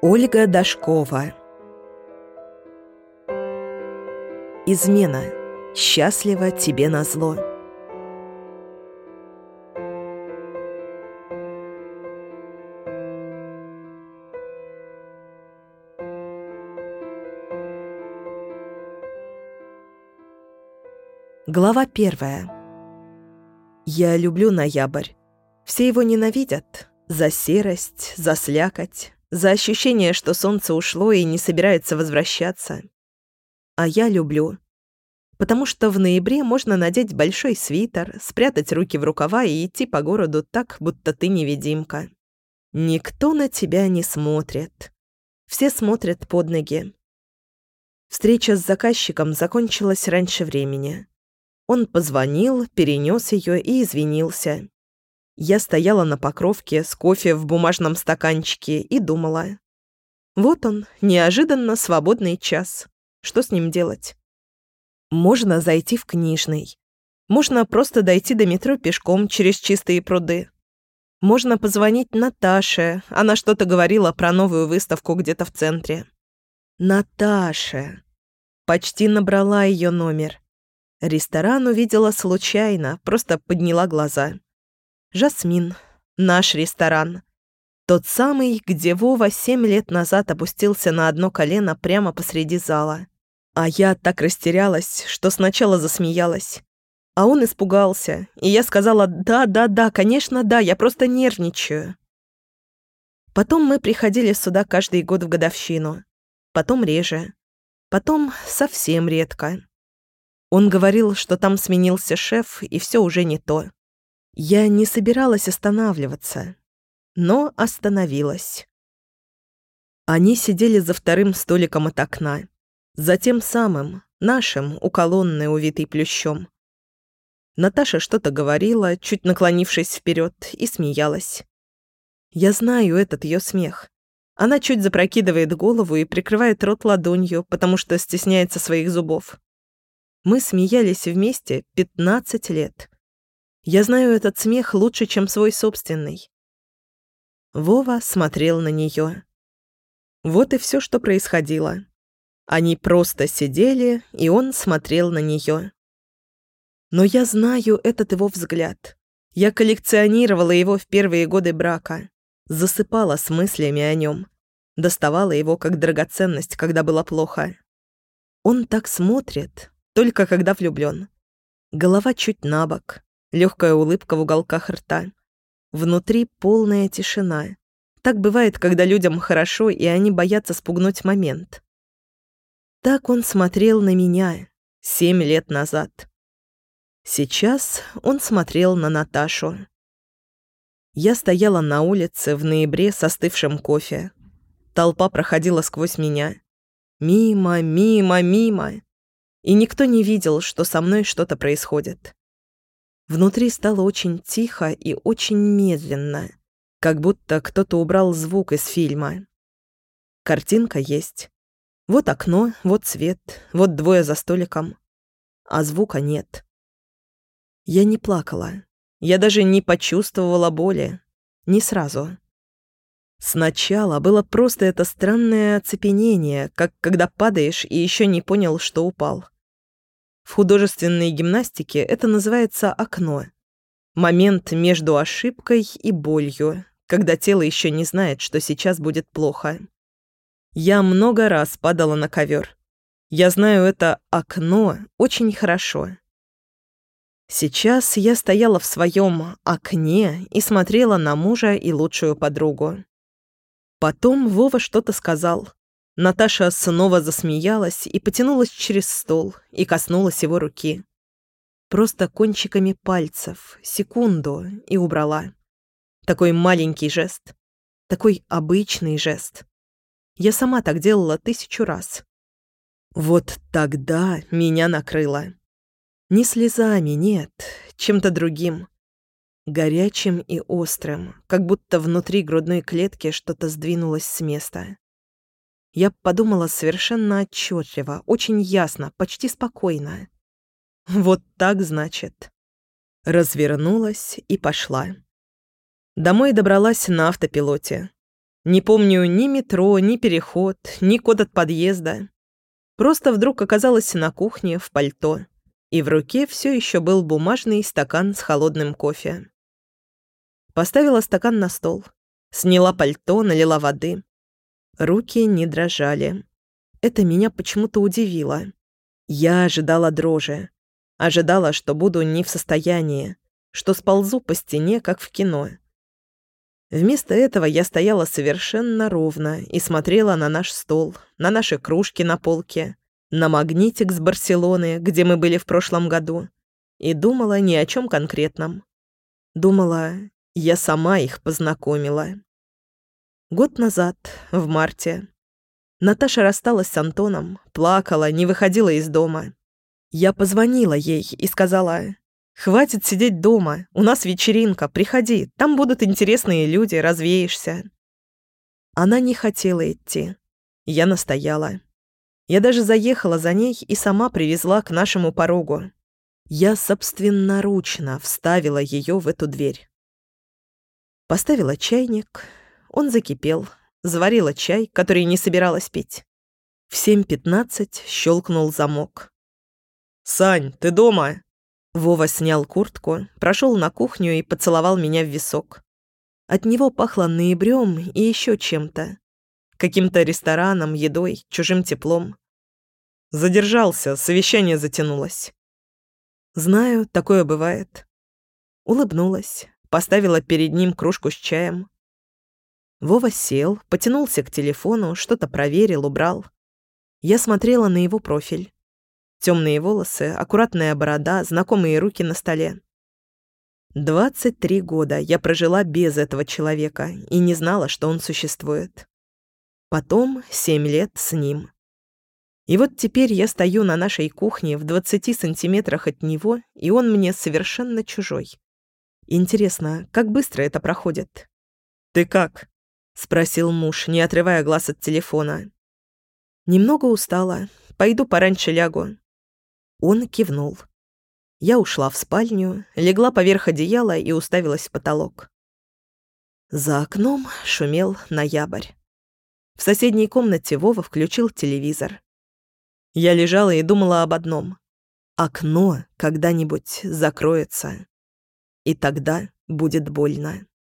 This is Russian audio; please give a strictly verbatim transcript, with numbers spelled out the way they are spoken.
Ольга Дашкова. Измена. Счастлива тебе назло. Глава первая. Я люблю ноябрь. Все его ненавидят. За серость, за слякоть, за ощущение, что солнце ушло и не собирается возвращаться. А я люблю. Потому что в ноябре можно надеть большой свитер, спрятать руки в рукава и идти по городу так, будто ты невидимка. Никто на тебя не смотрит. Все смотрят под ноги. Встреча с заказчиком закончилась раньше времени. Он позвонил, перенес ее и извинился. Я стояла на покровке с кофе в бумажном стаканчике и думала. Вот он, неожиданно свободный час. Что с ним делать? Можно зайти в книжный. Можно просто дойти до метро пешком через Чистые пруды. Можно позвонить Наташе. Она что-то говорила про новую выставку где-то в центре. Наташа. Почти набрала ее номер. Ресторан увидела случайно, просто подняла глаза. «Жасмин. Наш ресторан. Тот самый, где Вова семь лет назад опустился на одно колено прямо посреди зала. А я так растерялась, что сначала засмеялась. А он испугался, и я сказала «да, да, да, конечно, да, я просто нервничаю». Потом мы приходили сюда каждый год в годовщину. Потом реже. Потом совсем редко. Он говорил, что там сменился шеф, и все уже не то. Я не собиралась останавливаться, но остановилась. Они сидели за вторым столиком от окна, за тем самым, нашим, у колонны, увитой плющом. Наташа что-то говорила, чуть наклонившись вперед, и смеялась. Я знаю этот ее смех. Она чуть запрокидывает голову и прикрывает рот ладонью, потому что стесняется своих зубов. Мы смеялись вместе пятнадцать лет. Я знаю этот смех лучше, чем свой собственный. Вова смотрел на нее. Вот и все, что происходило. Они просто сидели, и он смотрел на нее. Но я знаю этот его взгляд. Я коллекционировала его в первые годы брака, засыпала с мыслями о нем, доставала его как драгоценность, когда было плохо. Он так смотрит, только когда влюблен. Голова чуть набок. Легкая улыбка в уголках рта. Внутри полная тишина. Так бывает, когда людям хорошо, и они боятся спугнуть момент. Так он смотрел на меня семь лет назад. Сейчас он смотрел на Наташу. Я стояла на улице в ноябре с остывшим кофе. Толпа проходила сквозь меня. Мимо, мимо, мимо. И никто не видел, что со мной что-то происходит. Внутри стало очень тихо и очень медленно, как будто кто-то убрал звук из фильма. Картинка есть. Вот окно, вот свет, вот двое за столиком. А звука нет. Я не плакала. Я даже не почувствовала боли. Не сразу. Сначала было просто это странное оцепенение, как когда падаешь и еще не понял, что упал. В художественной гимнастике это называется окно. Момент между ошибкой и болью, когда тело еще не знает, что сейчас будет плохо. Я много раз падала на ковер. Я знаю это окно очень хорошо. Сейчас я стояла в своем окне и смотрела на мужа и лучшую подругу. Потом Вова что-то сказал. Наташа снова засмеялась и потянулась через стол и коснулась его руки. Просто кончиками пальцев, секунду, и убрала. Такой маленький жест. Такой обычный жест. Я сама так делала тысячу раз. Вот тогда меня накрыло. Не слезами, нет, чем-то другим. Горячим и острым, как будто внутри грудной клетки что-то сдвинулось с места. Я подумала совершенно отчетливо, очень ясно, почти спокойно. Вот так, значит. Развернулась и пошла. Домой добралась на автопилоте. Не помню ни метро, ни переход, ни код от подъезда. Просто вдруг оказалась на кухне в пальто, и в руке все еще был бумажный стакан с холодным кофе. Поставила стакан на стол, сняла пальто, налила воды. Руки не дрожали. Это меня почему-то удивило. Я ожидала дрожи. Ожидала, что буду не в состоянии, что сползу по стене, как в кино. Вместо этого я стояла совершенно ровно и смотрела на наш стол, на наши кружки на полке, на магнитик с Барселоны, где мы были в прошлом году, и думала ни о чем конкретном. Думала, я сама их познакомила. Год назад, в марте, Наташа рассталась с Антоном, плакала, не выходила из дома. Я позвонила ей и сказала: «Хватит сидеть дома, у нас вечеринка, приходи, там будут интересные люди, развеешься». Она не хотела идти. Я настояла. Я даже заехала за ней и сама привезла к нашему порогу. Я собственноручно вставила ее в эту дверь. Поставила чайник, он закипел, заварила чай, который не собиралась пить. В семь пятнадцать щелкнул замок. «Сань, ты дома?» Вова снял куртку, прошел на кухню и поцеловал меня в висок. От него пахло ноябрем и еще чем-то. Каким-то рестораном, едой, чужим теплом. Задержался, совещание затянулось. Знаю, такое бывает. Улыбнулась, поставила перед ним кружку с чаем. Вова сел, потянулся к телефону, что-то проверил, убрал. Я смотрела на его профиль. Темные волосы, аккуратная борода, знакомые руки на столе. двадцать три года я прожила без этого человека и не знала, что он существует. Потом семь лет с ним. И вот теперь я стою на нашей кухне в двадцати сантиметрах от него, и он мне совершенно чужой. Интересно, как быстро это проходит? «Ты как?» — спросил муж, не отрывая глаз от телефона. «Немного устала. Пойду пораньше лягу». Он кивнул. Я ушла в спальню, легла поверх одеяла и уставилась в потолок. За окном шумел ноябрь. В соседней комнате Вова включил телевизор. Я лежала и думала об одном. Окно когда-нибудь закроется. И тогда будет больно.